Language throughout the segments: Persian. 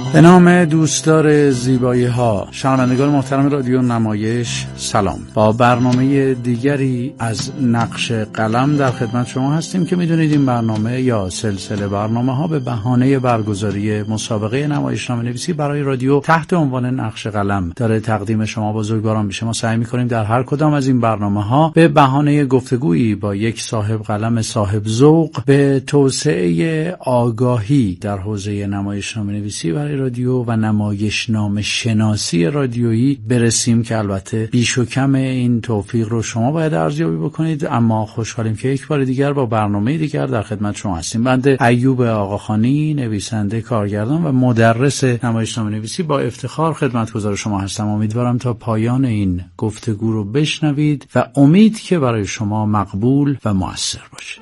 به نام دوستدار زیبایی ها، شنوندگان محترم رادیو نمایش سلام. با برنامه دیگری از نقش قلم در خدمت شما هستیم که میدونید این برنامه یا سلسله برنامه ها به بهانه برگزاری مسابقه نمایشنامه نویسی برای رادیو تحت عنوان نقش قلم داره تقدیم شما بزرگواران میشه. ما سعی میکنیم در هر کدام از این برنامه ها به بهانه گفتگویی با یک صاحب قلم صاحب ذوق به توسعه آگاهی در حوزه نمایشنامه نویسی برای رادیو و نمایشنامه شناسی رادیویی برسیم که البته بیش و کم این توفیق رو شما باید ارزیابی بکنید. اما خوشحالیم که یک بار دیگر با برنامه دیگر در خدمت شما هستیم. بنده ایوب آقاخانی، نویسنده، کارگردان و مدرس نمایشنامه نویسی، با افتخار خدمتگزار شما هستم. امیدوارم تا پایان این گفتگو رو بشنوید و امید که برای شما مقبول و مؤثر باشه.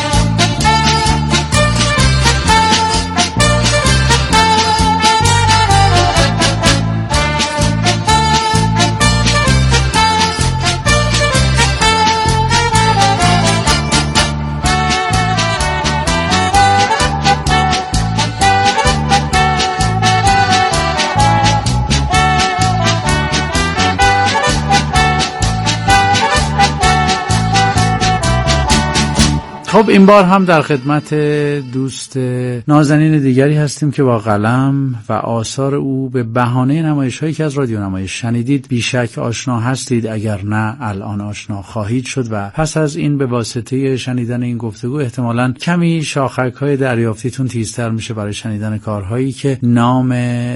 خب این بار هم در خدمت دوست نازنین دیگری هستیم که با قلم و آثار او به بهانه نمایش‌هایی که از رادیو نمایش شنیدید بیشک آشنا هستید، اگر نه الان آشنا خواهید شد و پس از این به واسطه شنیدن این گفتگو احتمالاً کمی شاخک‌های دریافتیتون تیزتر میشه برای شنیدن کارهایی که نام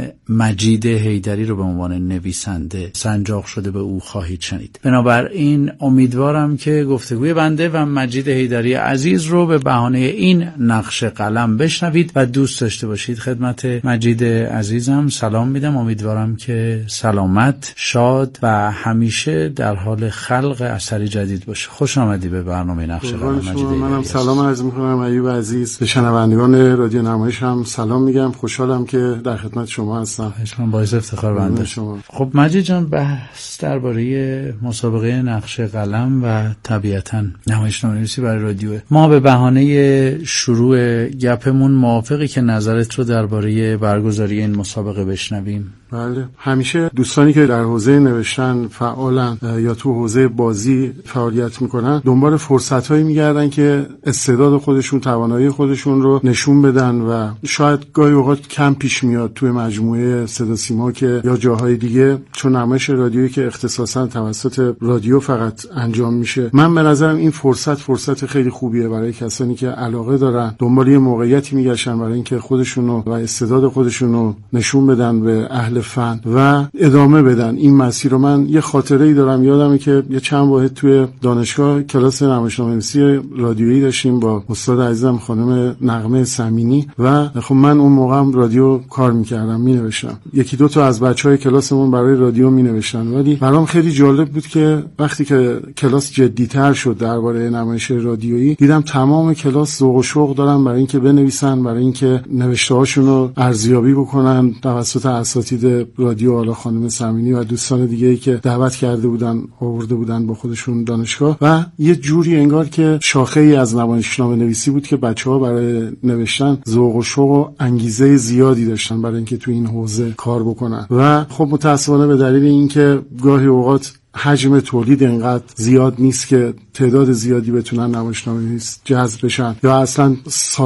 مجید حیدری رو به عنوان نویسنده سنجاق شده به او خواهید شنید. بنابراین امیدوارم که گفتگوی بنده و مجید حیدری عزیز رو به بهانه این نقش قلم بشنوید و دوست داشته باشید. خدمت مجید عزیزم سلام میدم. امیدوارم که سلامت، شاد و همیشه در حال خلق اثری جدید باشه. خوش آمدی به برنامه نقش قلم مجید. منم سلام عرض میکنم ایوب عزیز. به شنوندگان رادیو نمایش هم سلام میگم. خوشحالم که در خدمت شما هستم. من باعث افتخار بنده. خب مجید جان، بحث درباره مسابقه نقش قلم و طبیعتاً نمایشنامه نویسی برای رادیو. ما به بهانه شروع گپمون موافقی که نظرت رو درباره برگزاری این مسابقه بشنویم؟ بله، همیشه دوستانی که در حوزه نوشتن فعالن یا تو حوزه بازی فعالیت میکنن دنبال فرصت‌هایی میگردن که استعداد خودشون، توانایی خودشون رو نشون بدن و شاید گاهی اوقات کم پیش میاد توی مجموعه صدا سیما که یا جاهای دیگه، چون نمایش رادیویی که اختصاصا توسط رادیو فقط انجام میشه. من به نظرم این فرصت خیلی خوبیه برای کسانی که علاقه دارن، دنبال یه موقعیتی میگشتن برای اینکه خودشونو و استعداد خودشونو نشون بدن به اهل فن و ادامه بدن این مسیر رو. من یه خاطره‌ای دارم، یادمه که یه چند واحد توی دانشگاه کلاس نمایشنامه نویسی رادیویی داشتیم با استاد عزیزم خانم نغمه سمینی و خب من اون موقع هم رادیو کار می‌کردم، می‌نوشتم. یکی دو تا از بچهای کلاسمون برای رادیو می‌نوشتن، ولی برام خیلی جالب بود که وقتی که کلاس جدی‌تر شد درباره نمایش رادیویی، دیدم تمام کلاس ذوق و شوق دارن برای اینکه بنویسن، برای اینکه نوشته‌هاشون رو ارزیابی بکنن توسط اساتید رادیو، حالا خانم سمینی و دوستان دیگه‌ای که دعوت کرده بودن، آورده بودن با خودشون دانشگاه. و یه جوری انگار که شاخه‌ای از نمایشنامه نویسی بود که بچه‌ها برای نوشتن ذوق و شوق و انگیزه زیادی داشتن برای اینکه تو این حوزه کار بکنن. و خب متأسفانه به دلیل اینکه گاهی اوقات حجم تولید انقدر زیاد نیست که تعداد زیادی بتونن نمایشنامه‌نویس جذب بشن، یا اصلا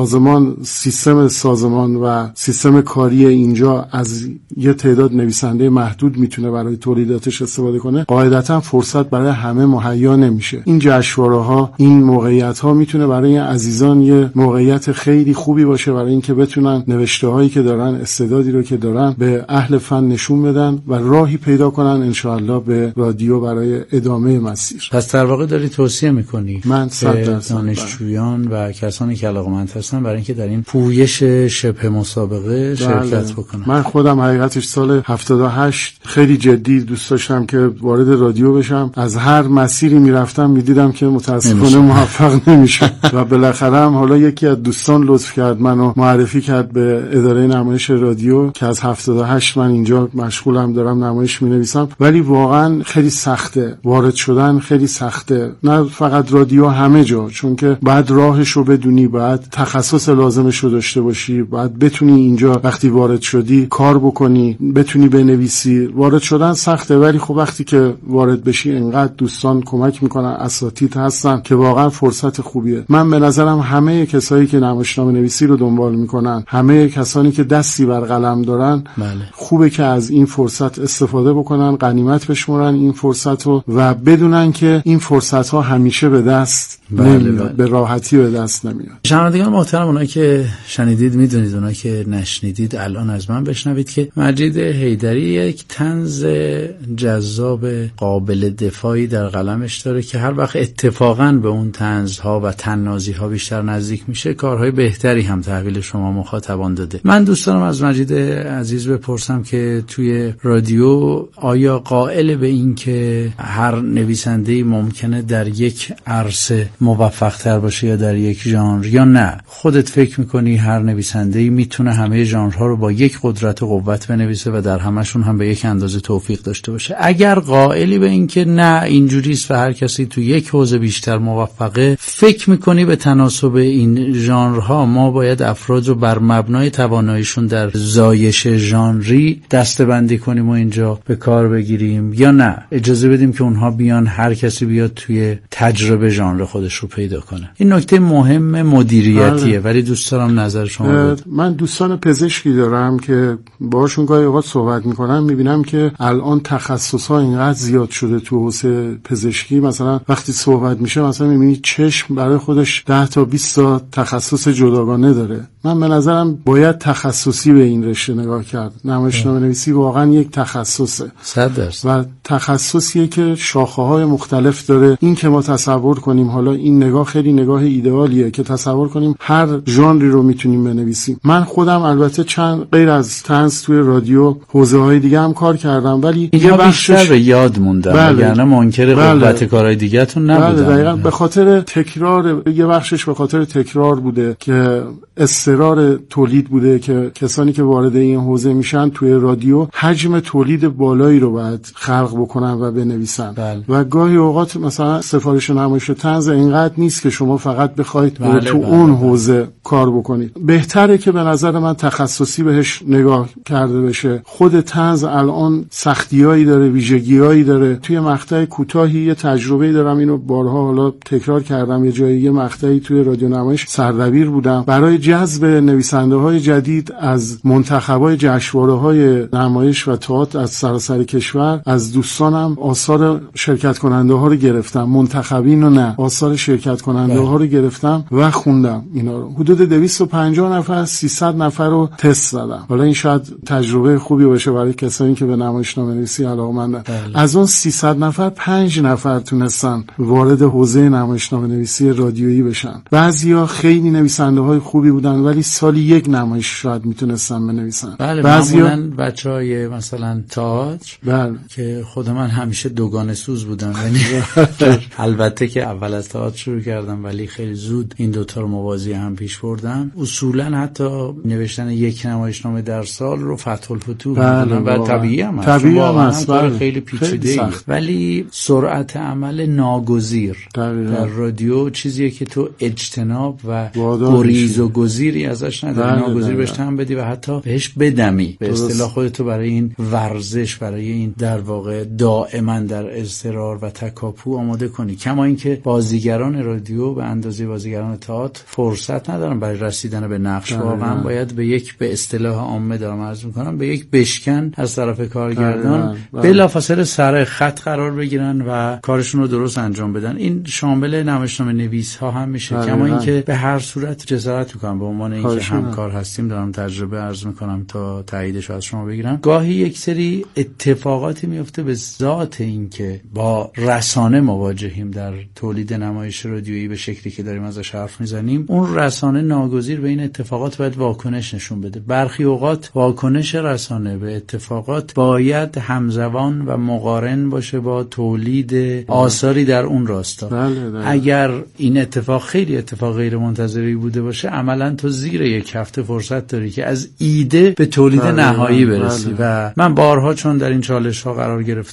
سیستم سازمان و سیستم کاری اینجا از یه تعداد نویسنده محدود میتونه برای تولیداتش استفاده کنه، قاعدتا فرصت برای همه مهیا نمیشه. این جشنواره‌ها، این موقعیت‌ها میتونه برای عزیزان یه موقعیت خیلی خوبی باشه برای اینکه بتونن نوشته‌هایی که دارن، استعدادی رو که دارن به اهل فن نشون بدن و راهی پیدا کنن انشاءالله به رادیو برای ادامه مسیر. پس در واقع داری توصیه میکنی من دانشجویان و کسانی که علاقه‌مند هستن برای اینکه در این پویش شبه مسابقه شرکت بکنن. من خودم حقیقتش سال 78 خیلی جدی دوست داشتم که وارد رادیو بشم. از هر مسیری میرفتم میدیدم که متاسفانه موفق نمیشم و بالاخره هم حالا یکی از دوستان لطف کرد منو معرفی کرد به اداره نمایش رادیو که از 78 من اینجا مشغولم، دارم نمایش مینویسم. ولی واقعا خیلی سخته، وارد شدن خیلی سخته، نه فقط رادیو، همه جا، چون که بعد راهش رو بدونی، بعد تخصص لازمش رو داشته باشی، بعد بتونی اینجا وقتی وارد شدی کار بکنی، بتونی بنویسی. وارد شدن سخته، ولی خب وقتی که وارد بشی انقدر دوستان کمک میکنن، اساتید هستن که واقعا فرصت خوبیه. من به نظرم همه کسایی که نمایشنامه نویسی رو دنبال میکنن، همه کسانی که دستی بر قلم دارن، خوبه که از این فرصت استفاده بکنن، غنیمت بشمرن این فرصت رو و بدونن که این فرصت ها همیشه به دست نمیاد، به راحتی به دست نمیاد. شنوندگان محترم، اونایی که شنیدید میدونید، اونایی که نشنیدید الان از من بشنوید که مجید حیدری یک طنز جذاب قابل دفاعی در قلمش داره که هر وقت اتفاقاً به اون طنزها و طنازی‌ها بیشتر نزدیک میشه، کارهای بهتری هم تحویل شما مخاطبان داده. من دوست دارم از مجید عزیز بپرسم که توی رادیو آیا قائل به این که هر نویسنده‌ای ممکنه در یک عرصه موفق‌تر باشه یا در یک ژانر، یا نه خودت فکر می‌کنی هر نویسنده‌ای میتونه همه ژانرها رو با یک قدرت و قوت بنویسه و در همشون هم به یک اندازه توفیق داشته باشه؟ اگر قائلی به این که نه اینجوریست و هر کسی تو یک حوزه بیشتر موفقه، فکر می‌کنی به تناسب این ژانرها ما باید افراد رو بر مبنای تواناییشون در زایش ژانری دسته‌بندی کنیم و اینجا به کار بگیریم، یا نه اجازه بدیم که اونها بیان، هر کسی بیاد توی تجربه ژانر خودش رو پیدا کنه؟ این نکته مهم مدیریتیه، ولی دوست دارم نظر شما بود. من دوستان پزشکی دارم که باهاشون گاهی اوقات صحبت میکنم، میبینم که الان تخصص‌ها اینقدر زیاد شده تو حوزه پزشکی. مثلا وقتی صحبت میشه مثلا میبینی چشم برای خودش 10 تا 20 تا تخصص جداگانه داره. من به نظرم باید تخصصی به این رشته نگاه کرد. نمایشنامه نویسی واقعا یک تخصصه 100% و تخصصیه که شاخه‌های مختلف داره. این که ما تصور کنیم، حالا این نگاه خیلی نگاه ایدئالیه که تصور کنیم هر ژانری رو میتونیم بنویسیم. من خودم البته چند غیر از طنز توی رادیو حوزه‌های دیگه هم کار کردم، ولی یه بیشتر به یاد موندم، وگرنه منکر قوت کارهای دیگه‌تون نبودم. دقیقاً به خاطر تکرار، یه بخشش به خاطر تکرار بوده که اصرار تولید بوده که کسانی که وارد این حوزه میشن توی رادیو حجم تولید بالایی رو باید خلق بکنن و بنویسن. و گاهی اوقات مثلا سفارش نمایش طنز اینقدر نیست که شما فقط بخواید تو اون حوزه کار بکنید. بهتره که به نظر من تخصصی بهش نگاه کرده بشه. خود طنز الان سختیایی داره، ویژگیایی داره. توی مقطع کوتاهی یه تجربه دارم، اینو بارها حالا تکرار کردم، یه جایی یه مقطعی توی رادیو نمایش سردبیر بودم برای جذب نویسنده‌های جدید از منتخبای جشنواره‌های نمایش و تئاتر از سراسر کشور. از دوستانم آثار شرکت کننده ها رو گرفتم، منتخبین و نه، آثار شرکت کننده ها رو گرفتم و خوندم اینا رو. حدود 250 نفر 300 نفر رو تست زدم. حالا این شاید تجربه خوبی باشه برای کسانی که به نمایشنامه نویسی علاقه‌مندن. از اون 300 نفر 5 نفر تونستن وارد حوزه نمایشنامه نویسی رادیویی بشن. بعضیا خیلی نویسنده های خوبی بودن ولی سالی یک نمایش شاید میتونستن بنویسن. بعضیا بچهای مثلا تئاتر که خود من همیشه دوگانه سوز بودم، یعنی البته که اول از تئاتر شروع کردم ولی خیلی زود این دوتا رو موازی هم پیش بردم. اصولا حتی نوشتن یک نمایشنامه در سال رو فتح الفتوح و طبیعی هم هست، خیلی پیچیده، ولی سرعت عمل ناگزیر در رادیو چیزیه که تو اجتناب و گریز و گزیری ازش نداری، ناگزیر بهش تن بدی و حتی بهش بدمی، به اصطلاح خودتو برای این ورزش، برای این در واقع دائما در اضطرار و تکاپو آماده کنی. کما اینکه بازیگران رادیو به اندازه بازیگران تئاتر فرصت ندارن برای رسیدن به نقش، واقعا باید به یک، به اصطلاح عامه دارم عرض میکنم، به یک بشکن از طرف کارگردان بلافاصله سر خط قرار بگیرن و کارشون رو درست انجام بدن. این شامل نمایشنامه نویس ها هم میشه. کما اینکه به هر صورت جسارت میکنم به عنوان اینکه همکار هستیم دارم تجربه عرض میکنم تا تاییدش از شما بگیرم. گاهی یک سری اتفاقاتی میفته به ذات اینکه با رسانه مواجهیم در تولید نمایش رادیویی به شکلی که داریم ازش حرف میزنیم. اون رسانه ناگزیر به این اتفاقات باید واکنش نشون بده. برخی اوقات واکنش رسانه به اتفاقات باید همزمان و مقارن باشه با تولید آثاری در اون راستا. اگر این اتفاق خیلی اتفاق غیر منتظری بوده باشه، عملاً تو زیر یک هفته فرصت داری که از ایده به تولید نهایی برسی. و من بارها چون در این چالش ها قرار گرفتم توی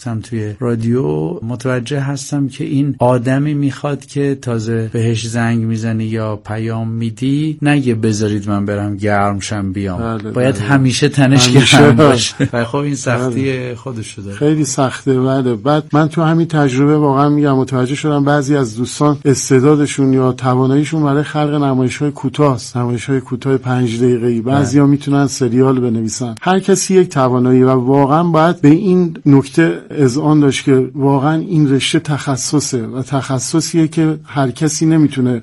رادیو متوجه هستم که این آدمی میخواد که تازه بهش زنگ میزنی یا پیام میدی نگه بذارید من برم گرم شم بیام. باید همیشه تنش گرم باشه. خب این سختی خودشو داره، خیلی سخته. بعد من تو همین تجربه واقعا میگم متوجه شدم بعضی از دوستان استعدادشون یا تواناییشون برای خلق نمایش‌های کوتاست، نمایش‌های کوتاه 5 دقیقه‌ای. بعضیا میتونن سریال بنویسن. هر کسی یک توانایی و واقعا باید به این نکته اذعان داشت که واقعا این رشته تخصصه و تخصصیه که هر کسی نمیتونه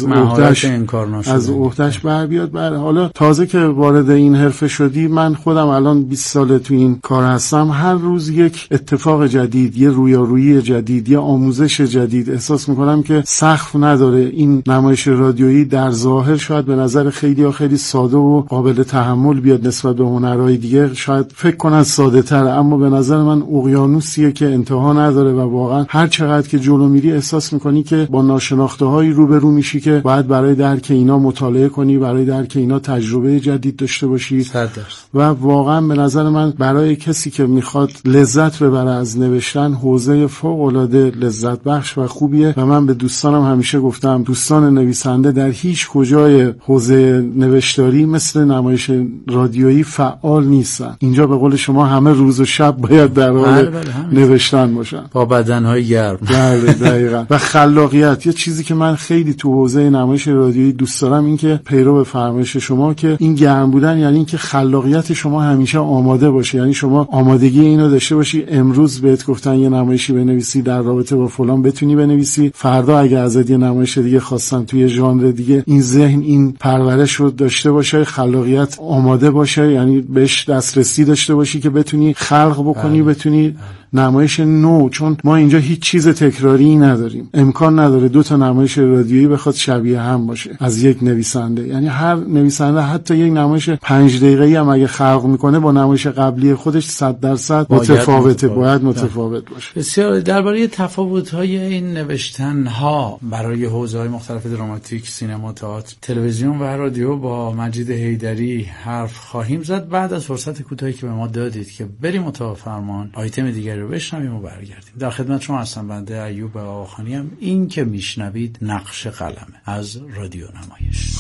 از عهده‌اش بر بیاد. حالا تازه که وارد این حرفه شدی، من خودم الان 20 ساله تو این کار هستم، هر روز یک اتفاق جدید، یه رویارویی جدید، یه آموزش جدید احساس میکنم که سقف نداره. این نمایش رادیویی در ظاهر شاید به نظر خیلی ساده و قابل تحمل بیاد نسبت به هنرهای دیگه، شاید فکر کنن ساده تره، اما به نظر من اقیانوسیه که انتها نداره و واقعا هر چقدر که جلو میری احساس میکنی که با ناشناخته‌هایی روبرو میشی که باید برای درک اینا مطالعه کنی، برای درک اینا تجربه جدید داشته باشی. و واقعا به نظر من برای کسی که میخواد لذت ببره از نوشتن، حوزه فوق‌العاده لذت بخش و خوبیه. و من به دوستانم همیشه گفتم دوستان نویسنده در هیچ کجای حوزه نوشتاری مثل نمایش رادیویی فعال نیستن. اینجا به قول شما همه روز و شب باید در حال نوشتن باشن با بدنهای گرم. دقیقاً. و خلاقیت یه چیزی که من خیلی تو حوزه نمایش رادیویی دوست دارم، این که پیرو به فرمایش شما که این گرم بودن یعنی این که خلاقیت شما همیشه آماده باشه. یعنی شما آمادگی اینو داشته باشی امروز بهت گفتن یه نمایشی بنویسی در رابطه با فلان بتونی بنویسی، فردا اگه ازت یه نمایش دیگه خواستن توی ژانر دیگه این ذهن این پرورش رو داشته باشه، خلاقیت آماده باشه، یعنی بهش دسترسی داشته باشی که بتونی خلق بکنی، بتونی نمایش نو. چون ما اینجا هیچ چیز تکراری نداریم، امکان نداره 2 تا نمایش رادیویی بخواد شبیه هم باشه از یک نویسنده. یعنی هر نویسنده حتی یک نمایش 5 دقیقه‌ای هم اگه خلق میکنه با نمایش قبلی خودش 100% متفاوته، باید متفاوت باشه. بسیار. درباره تفاوت‌های این نوشتن‌ها برای حوزه‌های مختلف دراماتیک، سینما، تئاتر، تلویزیون و رادیو با مجید حیدری حرف خواهیم زد بعد از فرصت کوتاهی که به ما دادید که بریم اتاق فرمان آیتم دیگری رو بشنویم و برگردیم. در خدمت شما هستم، بنده ایوب آقاخانی ام. این که میشنوید نقش قلمه از رادیو نمایش.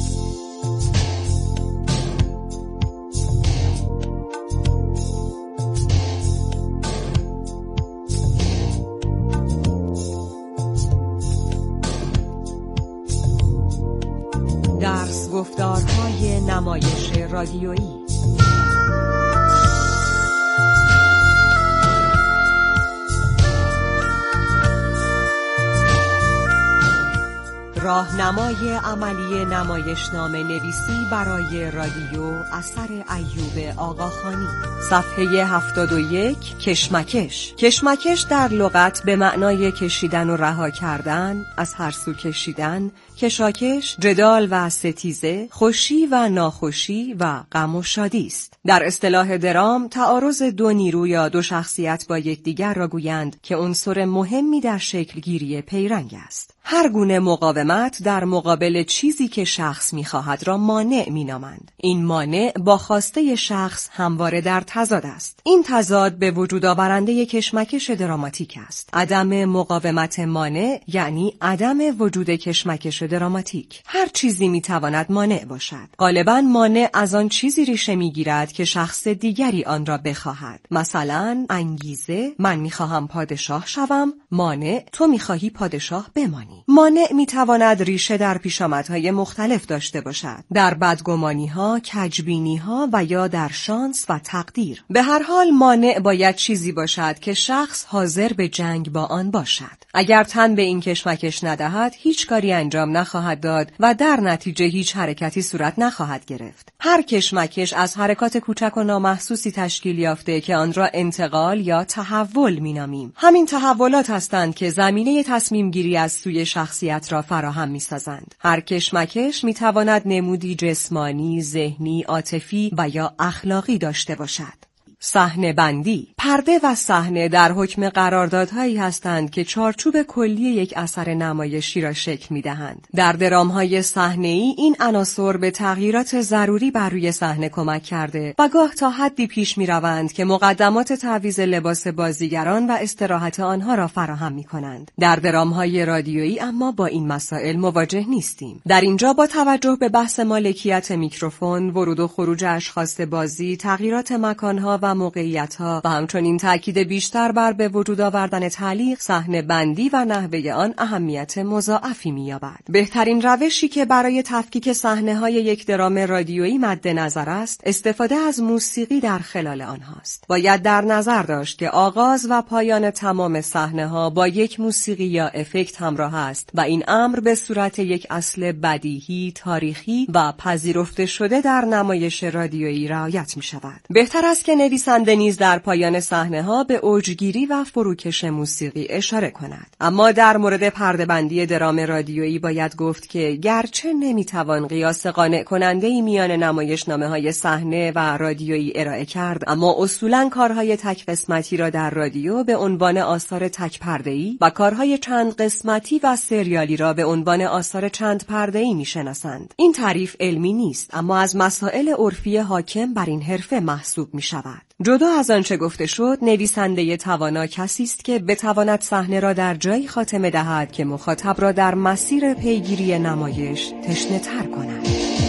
درس گفتارهای نمایش رادیویی. راهنمای عملی نمایشنامه نویسی برای رادیو اثر ایوب آقاخانی. صفحه 71. کشمکش. کشمکش در لغت به معنای کشیدن و رها کردن، از هر سو کشیدن، کشاکش، جدال و ستیزه، خوشی و ناخوشی و غم و شادی است. در اصطلاح درام تعارض 2 نیرو یا 2 شخصیت با یکدیگر را گویند که عنصر مهمی در شکلگیری پیرنگ است. هر گونه مقاومت در مقابل چیزی که شخص می‌خواهد را مانع می‌نامند. این مانع با خواسته شخص همواره در تضاد است. این تضاد به وجود آورنده کشمکش دراماتیک است. عدم مقاومت مانع یعنی عدم وجود کشمکش دراماتیک. هر چیزی می‌تواند مانع باشد. غالباً مانع از آن چیزی ریشه می‌گیرد که شخص دیگری آن را بخواهد. مثلا انگیزه، من می‌خواهم پادشاه شوم، مانع، تو می‌خواهی پادشاه بمانی. مانع میتواند ریشه در پیشامدهای مختلف داشته باشد، در بدگمانی‌ها، کجبینی‌ها و یا در شانس و تقدیر. به هر حال مانع باید چیزی باشد که شخص حاضر به جنگ با آن باشد. اگر تن به این کشمکش ندهد، هیچ کاری انجام نخواهد داد و در نتیجه هیچ حرکتی صورت نخواهد گرفت. هر کشمکش از حرکات کوچک و نامحسوسی تشکیل یافته که آن را انتقال یا تحول مینامیم. همین تحولات هستند که زمینه تصمیم گیری از سوی شخصیت را فراهم می‌سازند. هر کشمکش می‌تواند نمودی جسمانی، ذهنی، عاطفی و یا اخلاقی داشته باشد. صحنه بندی. پرده و صحنه در حکم قراردادهایی هستند که چارچوب کلی یک اثر نمایشی را شکل می‌دهند. در درام‌های صحنه‌ای این عناصر به تغییرات ضروری بر روی صحنه کمک کرده و گاه تا حدی پیش می‌روند که مقدمات تعویض لباس بازیگران و استراحت آنها را فراهم می‌کنند. در درام‌های رادیویی اما با این مسائل مواجه نیستیم. در اینجا با توجه به بحث مالکیت میکروفون، ورود و خروج اشخاص بازی، تغییرات مکان‌ها و موقعیت‌ها و همچنین تاکید بیشتر بر به وجود آوردن تعلیق، صحنه بندی و نحوه آن اهمیت مضاعفی می‌یابد. بهترین روشی که برای تفکیک صحنه‌های یک درام رادیویی مد نظر است، استفاده از موسیقی در خلال آنهاست. باید در نظر داشت که آغاز و پایان تمام صحنه‌ها با یک موسیقی یا افکت همراه است و این امر به صورت یک اصل بدیهی، تاریخی و پذیرفته شده در نمایش رادیویی رعایت می‌شود. بهتر است که نویسنده نیز در پایان صحنه‌ها به اوجگیری و فروکش موسیقی اشاره کند. اما در مورد پرده‌بندی درام رادیویی باید گفت که گرچه نمی‌توان قیاس قانع کننده‌ای میان نمایشنامه‌های صحنه و رادیویی ارائه کرد، اما اصولاً کارهای تک قسمتی را در رادیو به عنوان آثار تک پرده‌ای و کارهای چند قسمتی و سریالی را به عنوان آثار چند پرده‌ای می‌شناسند. این تعریف علمی نیست، اما از مسائل عرفی حاکم بر این حرفه محسوب می‌شود. جدا از آنچه گفته شد، نویسنده توانا کسی است که بتواند صحنه را در جایی خاتمه دهد که مخاطب را در مسیر پیگیری نمایش تشنه‌تر کند.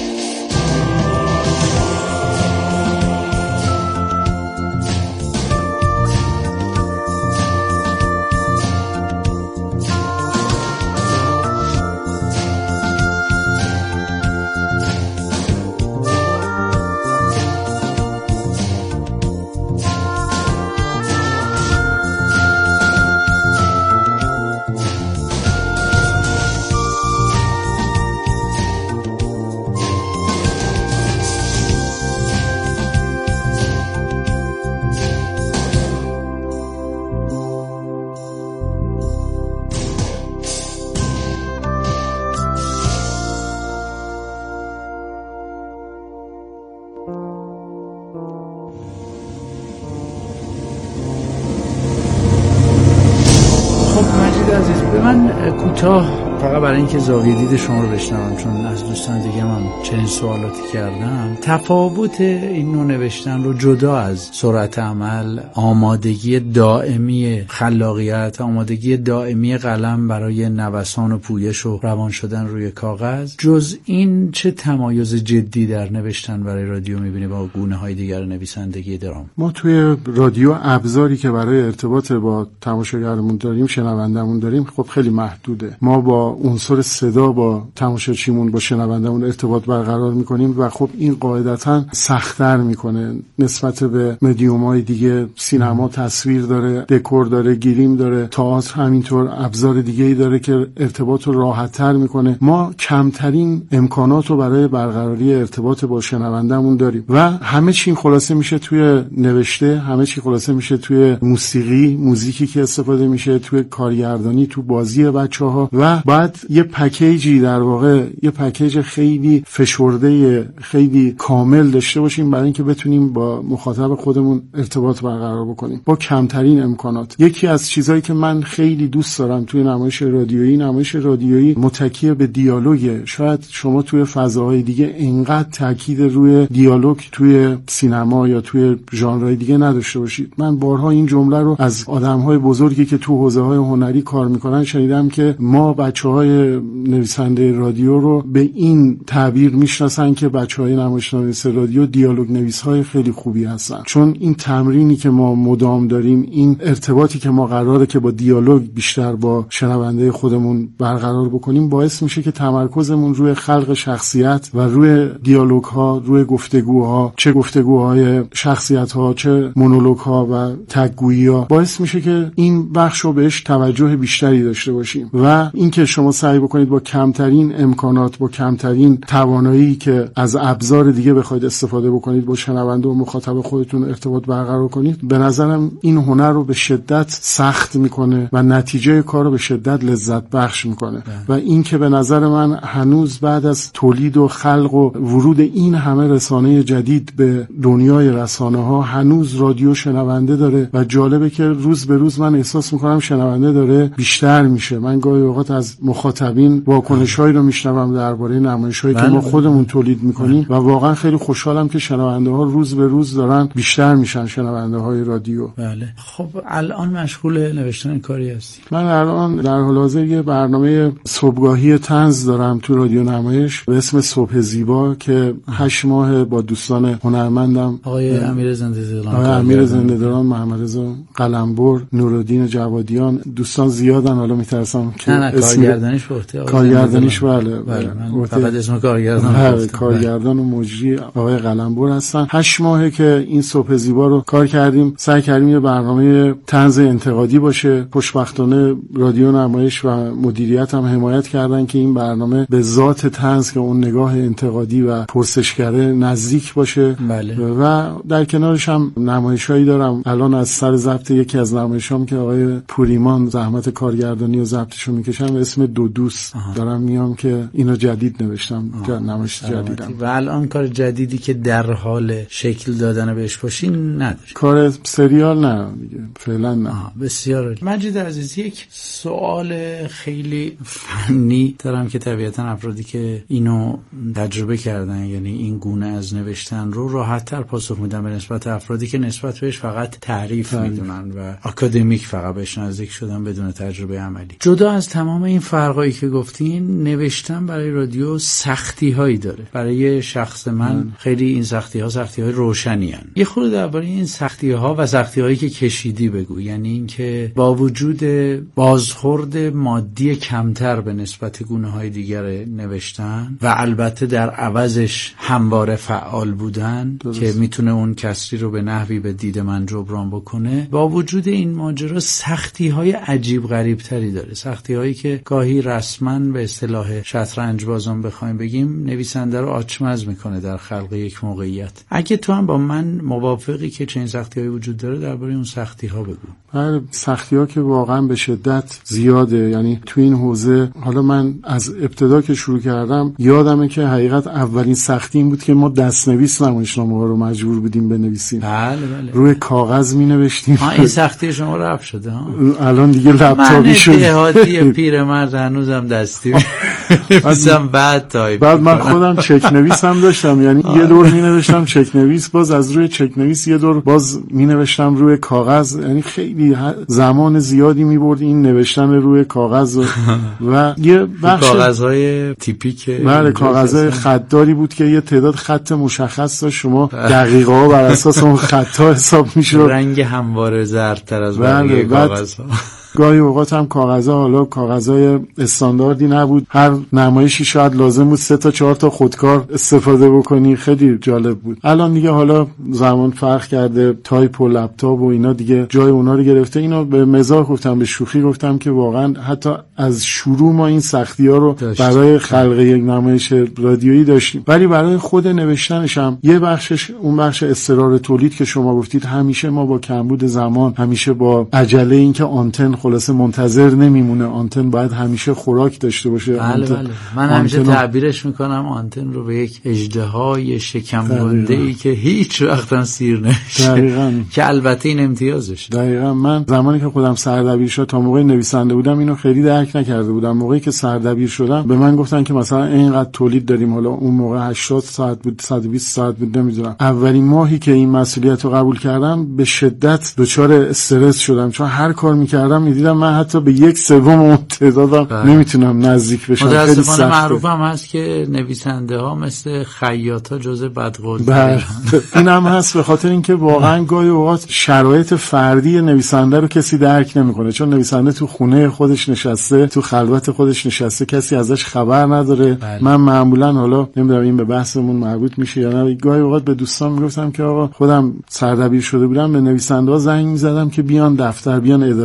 کوتاه فقط برای اینکه زاویه دید شما رو بشنوم، چون از دوستان دیگه هم چنین سوالاتی کردم، تفاوت این نوع نوشتن رو جدا از سرعت عمل، آمادگی دائمی خلاقیت، آمادگی دائمی قلم برای نوسان و پویش و روان شدن روی کاغذ، جز این چه تمایز جدی در نوشتن برای رادیو می‌بینی با گونه‌های دیگر نویسندگی درام؟ ما توی رادیو ابزاری که برای ارتباط با تماشاگرمون داریم، شنوندمون داریم، خب خیلی محدوده. ما با عنصر صدا با تماشاچیمون، با شنوندمون ارتباط برقرار میکنیم و خب این قاعدتاً سخت‌تر میکنه نسبت به مدیوم‌های دیگه. سینما تصویر داره، دکور داره، گریم داره، تئاتر همینطور ابزار دیگه‌ای داره که ارتباط رو راحت‌تر میکنه. ما کمترین امکانات رو برای برقراری ارتباط با شنوندمون داریم و همه چی خلاصه میشه توی نوشته، همه چی خلاصه میشه توی موسیقی، موزیکی که استفاده میشه، توی کارگردانی، تو بازی بچه‌ها و بعد یه پکیجی، در واقع یه پکیج خیلی فشرده، خیلی کامل داشته باشیم برای اینکه بتونیم با مخاطب خودمون ارتباط برقرار بکنیم با کمترین امکانات. یکی از چیزایی که من خیلی دوست دارم توی نمایش رادیویی متکی به دیالوگه. شاید شما توی فضاهای دیگه اینقدر تاکید روی دیالوگ توی سینما یا توی ژانرهای دیگه نداشته باشید. من بارها این جمله رو از آدم‌های بزرگی که تو حوزه‌های هنری کار می‌کنن شنیدم که ما بچه‌های نویسنده رادیو رو به این تعبیر میشناسن که بچه‌های نمایشنامه‌نویس رادیو دیالوگ نویس‌های خیلی خوبی هستن، چون این تمرینی که ما مدام داریم، این ارتباطی که ما قراره که با دیالوگ بیشتر با شنونده خودمون برقرار بکنیم، باعث میشه که تمرکزمون روی خلق شخصیت و روی دیالوگ‌ها، روی گفتگوها، چه گفتگوهای شخصیت‌ها، چه مونولوگ‌ها و تگ‌گویی‌ها، باعث میشه که این بخش رو بهش توجه بیشتری داشته باشیم و اینکه شما سعی بکنید با کمترین امکانات، با کمترین توانایی که از ابزار دیگه بخواید استفاده بکنید با شنونده و مخاطب خودتون ارتباط برقرار کنید، به نظرم این هنر رو به شدت سخت میکنه و نتیجه کار رو به شدت لذت بخش میکنه. و این که به نظر من هنوز بعد از تولید و خلق و ورود این همه رسانه جدید به دنیای رسانه ها هنوز رادیو شنونده داره و جالبه که روز به روز من احساس میکنم شنونده داره بیشتر میشه. من گاهی اوقات از مخاطبین واکنش‌هایی رو میشنوم درباره نمایش‌هایی که ما خودمون تولید میکنیم و واقعا خیلی خوشحالم که شنونده ها روز به روز دارن بیشتر میشن، شنونده های رادیو. بله. خب الان مشغول نوشتن کاری هستی؟ من الان در حال حاضر یه برنامه صبحگاهی طنز دارم تو رادیو نمایش به اسم صبح زیبا که 8 ماه با دوستان هنرمندم آقای امیر زنده داران، محمد رضا قلمبر، نورالدین جوادیان، دوستان زیادن، حالا میترسم که کارگردانیش وقته کارگردانیش بله من فقط اسم کارگردان و مجری آقای قلمبر هستن. 8 ماهه که این صبح زیبا رو کار کردیم، سعی کردیم یه برنامه طنز انتقادی باشه. خوشبختانه رادیو نمایش و مدیریت هم حمایت کردن که این برنامه به ذات طنز که اون نگاه انتقادی و پرسشگره نزدیک باشه. بله. و در کنارش هم نمایشایی دارم. الان از سر ضبط یکی از نمایشام که آقای پوریمان زحمت کارگردانی و ضبطشو میکشن به اسم دو دوست دارم میام که اینو جدید نوشتم، نمایش جدیدم. و الان کار جدیدی که در حال شکل دادن بهش باشین نداری؟ کار سریال نه دیگه فعلا نه. بسیار مجید عزیز، یک سوال خیلی فنی دارم که طبیعتا افرادی که اینو تجربه کردن، یعنی این گونه از نوشتن رو راحت‌تر پاسخ میدن به نسبت افرادی که نسبت بهش فقط تعریف میدونن و آکادمیک فقط بهش نزدیک شدن بدون تجربه عملی. جدا از تمام این فرقایی که گفتین، نوشتن برای رادیو سختی‌هایی داره. برای شخص من خیلی این سختی‌های روشنی هستند. یه خورده درباره این سختی‌ها و سختی‌هایی که کشیدی بگو. یعنی اینکه با وجود بازخورد مادی کمتر به نسبت گونه‌های دیگر نوشتن و البته در عوضش همواره فعال بودن که میتونه اون کسری رو به نحوی به دید من جبران بکنه، با وجود این ماجرا سختی‌های عجیب غریب تری داره. سختی‌هایی که گاهی رسما به اصطلاح شطرنج بازان بخوایم بگیم نویسنده رو آچمز میکنه در خلق یک موقعیت. اگه تو هم با من موافقی که چنین سختی‌هایی وجود داره، درباره اون سختی‌ها بگو. بله، سختی‌ها که واقعا به شدت زیاده. یعنی تو این حوزه حالا من از ابتدا که شروع کردم یادمه که حقیقت اولین سختی این بود که ما دست‌نویس نمایشنامه‌ها رو مجبور بودیم بنویسیم. بله. روی کاغذ می‌نوشتیم. این سختی شما رفع شده ها؟ الان دیگه لپتاپی شد. من دهاتی پیرمرد هنوزم دستی می‌نویسم بعد من خودم چک نویس هم داشتم. یعنی یه دور می‌نوشتم چک نویس، باز از روی چک نویس یه دور باز می‌نوشتم روی کاغذ. یعنی خیلی زمان زیادی می‌برد این نوشتن روی کاغذ و یه بخش کاغذهای تیپیک. بله، کاغذهای خطداری بود که یه تعداد خط مشخص داشت، شما دقیقاً بر اساس اون خطا حساب می‌شد. رنگ همواره زردتر از بقیه کاغذها. گاهی اوقات هم کاغذها حالا کاغذهای استانداردی نبود، هر نمایشی شاید لازم بود 3 تا 4 تا خودکار استفاده بکنی. خیلی جالب بود. الان دیگه حالا زمان فرق کرده، تایپ و لپتاپ و اینا دیگه جای اونا رو گرفته. اینو به مزاح گفتم، به شوخی گفتم که واقعا حتی از شروع ما این سختی‌ها رو برای خلق یک نمایش رادیویی داشتیم، ولی برای خود نوشتنش هم یه بخشش اون بخش اصرار تولید که شما گفتید، همیشه ما با کمبود زمان، همیشه با عجله اینکه آنتن خلاصه منتظر نمیمونه، آنتن باید همیشه خوراک داشته باشه. بله. من همیشه تعبیرش میکنم آنتن رو به یک اژدهای شکم‌گنده‌ای که هیچ وقت هم سیر نمیشه که البته این امتیازش. دقیقاً. من زمانی که خودم سردبیر شدم تا موقع نویسنده بودم اینو خیلی درک نکرده بودم. موقعی که سردبیر شدم به من گفتن که مثلا اینقدر تولید داریم، حالا اون موقع 80 ساعت بود، 120 ساعت بود، نمیدونم. اولین ماهی که این مسئولیت رو قبول کردم به شدت دچار استرس شدم، چون هر کار میکردم دیدم من حتی به 1/3 اون تعدادم نمیتونم نزدیک بشم. خیلی سخته. معروف هم هست که نویسنده ها مثل خیاطا جزء بدقلقی. این هم هست، به خاطر اینکه واقعا گاهی اوقات شرایط فردی نویسنده رو کسی درک نمیکنه، چون نویسنده تو خونه خودش نشسته، تو خلوت خودش نشسته، کسی ازش خبر نداره. من معمولا حالا نمیدونم این به بحثمون مربوط میشه یا نه، گاهی اوقات به دوستان میگفتم که آقا خودم سردبیر شده بودم، به نویسنده ها زنگ میزدم که بیان دفتر، بیان اداره، میگفتم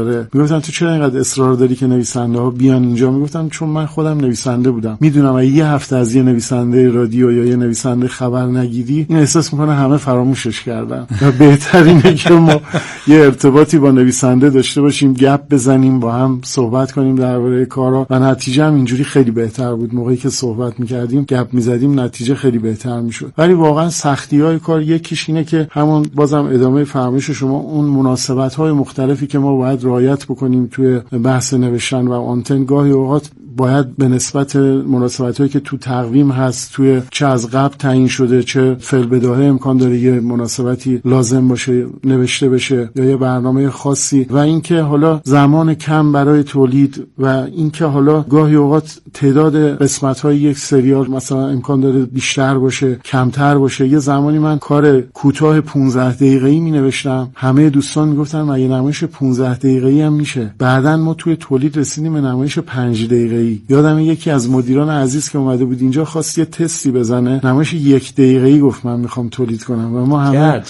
میگفتن تو چرا اینقدر اصرار داری که نویسنده ها بیان اینجا؟ میگفتم چون من خودم نویسنده بودم، میدونم اگه یه هفته از یه نویسنده رادیو یا یه نویسنده خبر نگیری این احساس میکنه همه فراموشش کردن و بهترینه که ما یه ارتباطی با نویسنده داشته باشیم، گپ بزنیم، با هم صحبت کنیم درباره کارا و نتیجه هم اینجوری خیلی بهتر بود. موقعی که صحبت میکردیم گپ میزدیم نتیجه خیلی بهتر میشد. ولی واقعا سختی‌های کار یکیش اینه که همون بازم ادامه فرمایش شما، اون مناسبت‌های مختلفی که ما باید رعایت بکنیم توی بحث نوشتن و آنتن، گاهی اوقات باید به نسبت مناسبت‌هایی که تو تقویم هست، توی چه از قبل تعیین شده چه فعل امکان داره یه مناسبتی لازم باشه نوشته بشه یا یه برنامه خاصی، و اینکه حالا زمان کم برای تولید و اینکه حالا گاهی اوقات تعداد قسمت‌های یک سریال مثلا امکان داره بیشتر باشه کمتر باشه. یه زمانی من کار کوتاه 15 دقیقه‌ای می‌نوشتم، همه دوستان میگفتن مگه نمایش 15 دقیقه‌ای هم میشه؟ بعدن ما توی تولید رسیدیم به نمایش 5 دقیقه‌ای. یادم یکی از مدیران عزیز که اومده بود اینجا خواست یه تستی بزنه، نمایش 1 دقیقه‌ای گفت من میخوام تولید کنم و ما همه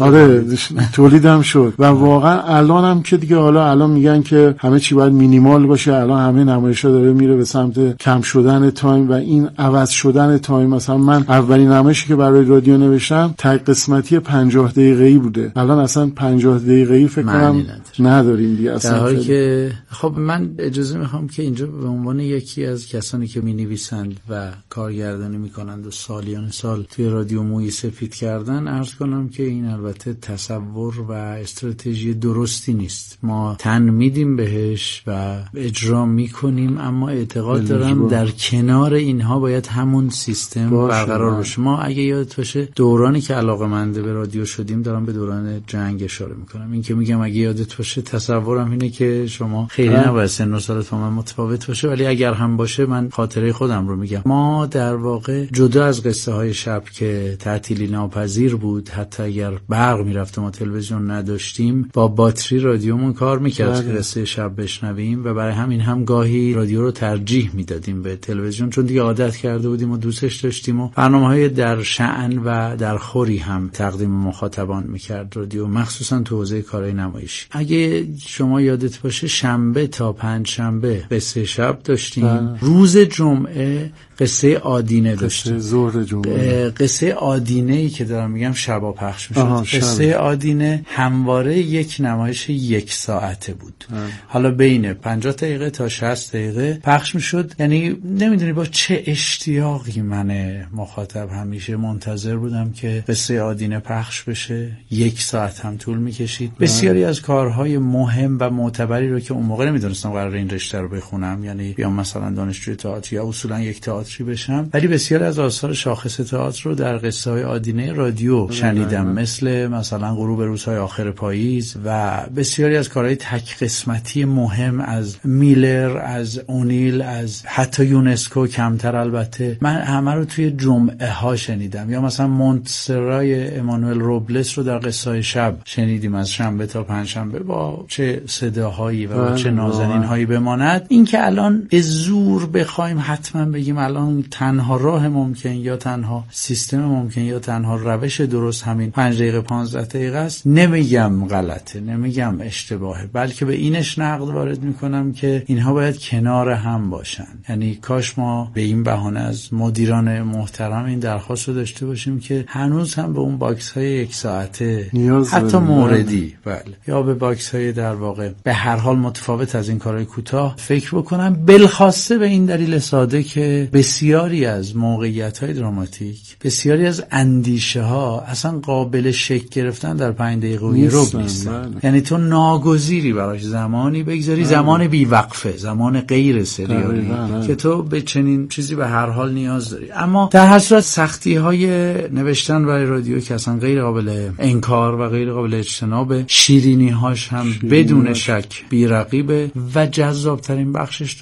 تولیدم شد و واقعا الانم که دیگه حالا الان میگن که همه چی باید مینیمال باشه، الان همه نمایش‌ها داره میره به سمت کم شدن تایم و این عوض شدن تایم. مثلا من اولین نمایشی که برای رادیو نوشتم تک قسمتی 50 دقیقه‌ای بوده، الان اصلا 50 دقیقه‌ای فکر کنم نداریم دیگه اصلا. در حالی که خب من اجازه میخوام که اینجا به عنوان یکی از کسانی که می‌نویسند و کارگردانی می‌کنند و سالیان سال توی رادیو مویی سپید کردن عرض کنم که این البته تصور و استراتژی درستی نیست. ما تن میدیم بهش و اجرا میکنیم، اما اعتقاد دارم در کنار اینها باید همون سیستم برقرار باشه. ما اگه یادت باشه دورانی که علاقه‌مند به رادیو شدیم، دارم به دوران جنگ اشاره میکنم، این که میگم اگه یادت باشه تصورم اینه که شما خیلی نباید سن و سالت با من متفاوت باشه، ولی اگر هم باشه من خاطره خودم رو میگم. ما در واقع جدا از قصه های شب که تعطیلی ناپذیر بود، حتی اگر برق میرفت ما تلویزیون نداشتیم، با باتری رادیومون کار میکرد که قصه شب بشنویم و برای همین هم گاهی رادیو رو ترجیح میدادیم به تلویزیون، چون دیگه عادت کرده بودیم و دوستش داشتیم و برنامه‌های در شأن و در خوری هم تقدیم مخاطبان میکرد رادیو، مخصوصا تو حوزه کارهای نمایشی. اگه شما یادت باشه شنبه تا پنجشنبه قصه شب داشتیم، روز جمعه قصه آدینه داشتیم، ظهر جمعه قصه آدینه‌ای که دارم میگم شبا پخش میشد. قصه آدینه همواره یک نمایش 1 ساعته بود، حالا بین 50 دقیقه تا 60 دقیقه پخش میشد. یعنی نمیدونی با چه اشتیاقی من مخاطب همیشه منتظر بودم که قصه آدینه پخش بشه. 1 ساعت هم طول میکشید. بسیاری از کارهای مهم و معتبری رو که اون موقع نمیدونستم قراره این رشته رو بخونم، یعنی بیام مثلا دانشجوی تئاتر یا اصولا یک تئاتری بشم، ولی بسیاری از آثار شاخص تئاتر رو در قصه های آدینه رادیو شنیدم، مثلا غروب روزهای آخر پاییز و بسیاری از کارهای تک قسمتی مهم از میلر، از اونیل، از حتی یونسکو کمتر البته. من همه رو توی جمعه ها شنیدم، یا مثلا مونتسرای امانوئل روبلس رو در قصه های شب شنیدیم از شنبه تا پنجشنبه، با چه صداهایی و با چه نازنین‌هایی بماند. این که الان به زور بخوایم حتما بگیم الان تنها راه ممکن یا تنها سیستم ممکن یا تنها روش درست همین 5 دقیقه 15 دقیقه است، نمیگم غلطه، نمیگم اشتباهه، بلکه به اینش نقد وارد میکنم که اینها باید کنار هم باشن. یعنی کاش ما به این بهانه از مدیران محترم این درخواست رو داشته باشیم که هنوز هم به اون باکس های 1 ساعته حتی موردی یا به باکس های در واقع به هر حال متفاوت از این کارهای کوتاه فکر بکنم، بالخاصه به این دلیل ساده که بسیاری از موقعیت‌های دراماتیک، بسیاری از اندیشه‌ها اصلا قابل شکل گرفتن در 5 دقیقه و یه ربع نیستن. یعنی تو ناگزیری براش زمانی بگذاری، زمان بی وقفه، زمان غیر سریالی که تو به چنین چیزی به هر حال نیاز داری. اما در هر صورت سختی‌های نوشتن برای رادیو که اصلا غیر قابل انکار و غیر قابل اجتناب، شیرینی‌هاش هم بدون شک بی‌رقیبه و جذاب‌ترین بخشش دنیایی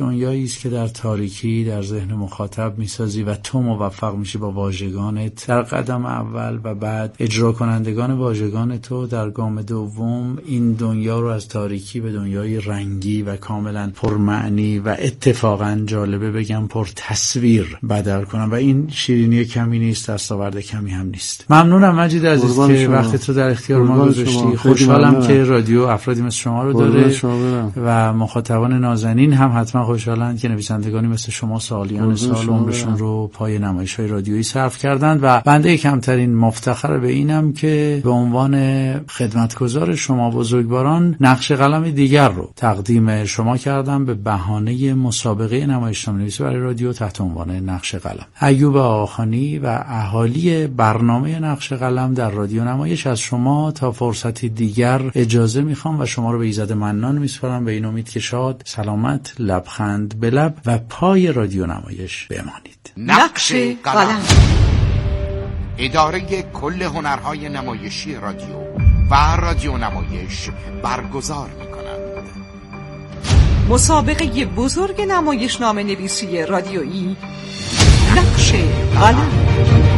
صدایی است که در تاریکی در ذهن مخاطب میسازی و تو موفق میشی با واژگانت در قدم اول و بعد اجرا کنندگان واژگان تو در گام دوم این دنیا رو از تاریکی به دنیای رنگی و کاملا پرمعنی و اتفاقا جالبه بگم پر تصویر بدل کنن و این شیرینی کمی نیست، دستاورد کمی هم نیست. ممنونم مجید عزیز که وقت تو در اختیار ما گذاشتی. خوشحالم که رادیو افرادی مثل شما رو داره و مخاطبان نازنین هم حتما خوشحالند که نویسندگانی مثل شما سالیان سال عمرشون رو پای نمایش‌های رادیویی صرف کردند و بنده کمترین مفتخر به اینم که به عنوان خدمتگزار شما بزرگواران نقش قلم دیگر رو تقدیم شما کردم به بهانه مسابقه نمایشنامه‌نویسی برای رادیو تحت عنوان نقش قلم. ایوب آقاخانی و اهالی برنامه نقش قلم در رادیو نمایش از شما تا فرصتی دیگر اجازه میخوام و شما رو به ایزد منان میسپارم به این امید که شاد، سلامت، لبخند به لب و پای رادیو نمایش بمانید. نقش قلم. اداره کل هنرهای نمایشی رادیو و رادیو نمایش برگزار می‌کنند. مسابقه بزرگ نمایشنامه نویسی رادیویی نقش قلم.